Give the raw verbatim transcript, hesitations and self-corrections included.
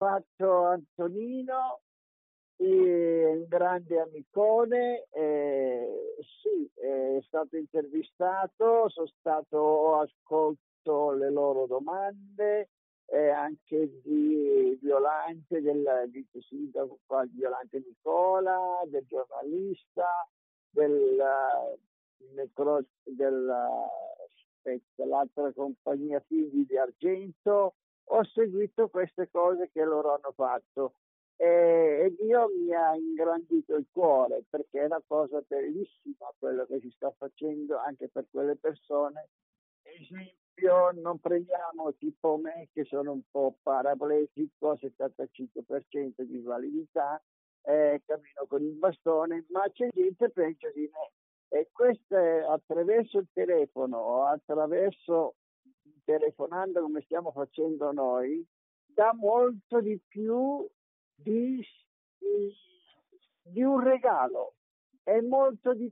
fatto Antonino, e un grande amicone, eh, sì, è stato intervistato, sono stato, ho ascolto le loro domande, eh, anche di Violante, del, di, sì, da- qua, di Violante Nicola, del giornalista, del, eh, necro- del, eh, aspetta, l'altra compagnia Figli di Argento. Ho seguito queste cose che loro hanno fatto e, e Dio mi ha ingrandito il cuore, perché è una cosa bellissima quello che si sta facendo anche per quelle persone. Esempio, non prendiamo tipo me che sono un po' paraplegico, settantacinque per cento di validità, eh, cammino con il bastone, ma c'è gente peggio di me. E questo è attraverso il telefono o attraverso telefonando come stiamo facendo noi, dà molto di più di, di, di un regalo, è molto di